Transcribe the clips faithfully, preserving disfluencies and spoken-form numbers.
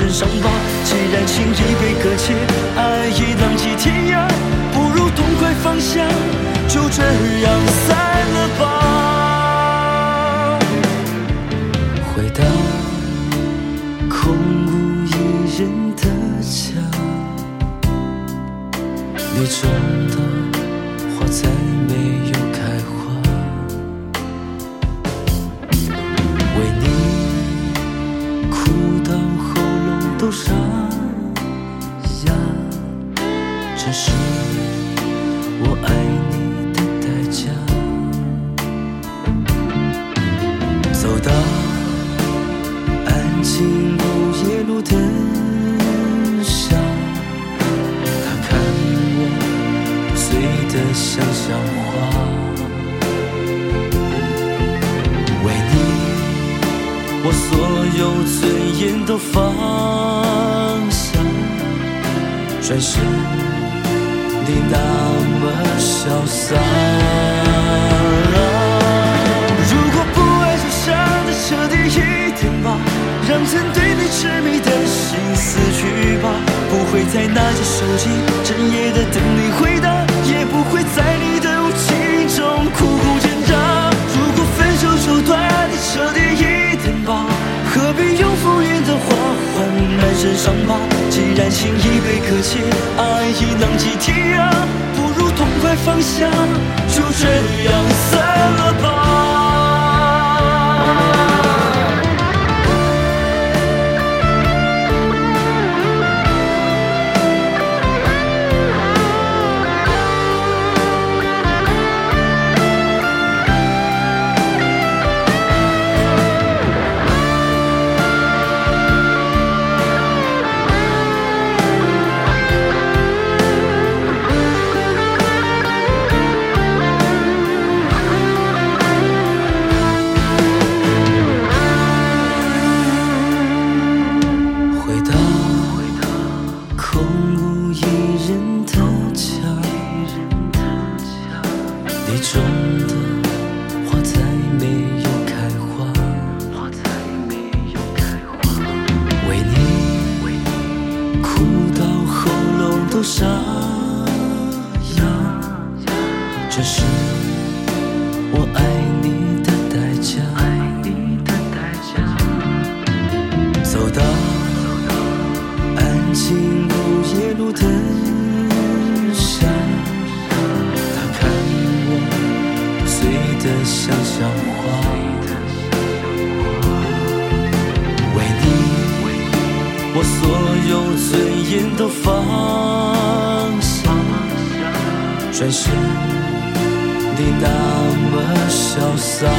身伤疤。既然情已被搁浅，爱已浪迹天涯，不如痛快放下，就这样散了吧。回到空无一人的家，你种的花再没有开花，为你哭到喉咙都沙哑，这是我爱你的代价。走到安静午夜路灯下，他看我醉得像笑话，为你我所有尊严都放下，转身你那么潇洒。如果不爱就伤得彻底一点吧，让曾对你痴迷的心死去吧，不会再拿着手机整夜的等你回答，也不会在你的无情中苦苦挣扎。如果分手就断得彻底一点吧，何必用敷衍的话换满身伤疤。既然情已被搁浅，爱已浪迹天涯，不如痛快放下，就这样散了吧。你种的花再没有开花，为你哭到喉咙都沙哑，这是我爱你的代价。走到安静午夜路灯下，的像笑话，为你我所有尊严都放下，转身你那么潇洒。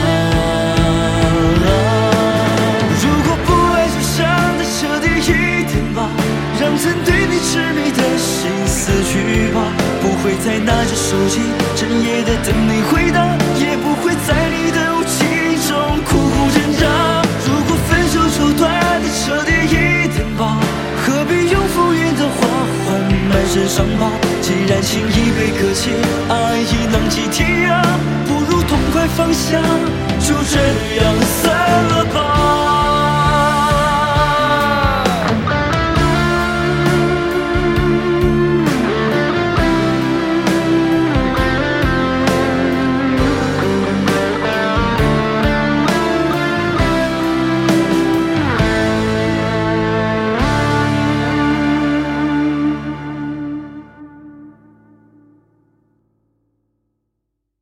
如果不爱就伤得彻底一点吧，让曾对你痴迷的心死去吧，不会再拿着手机整夜的等你回答，也不会在你的无情中苦苦挣扎。如果分手就断得彻底一点吧，何必用敷衍的话换满身伤疤。既然情已被搁浅，爱已浪迹天涯，不如痛快放下，就这样散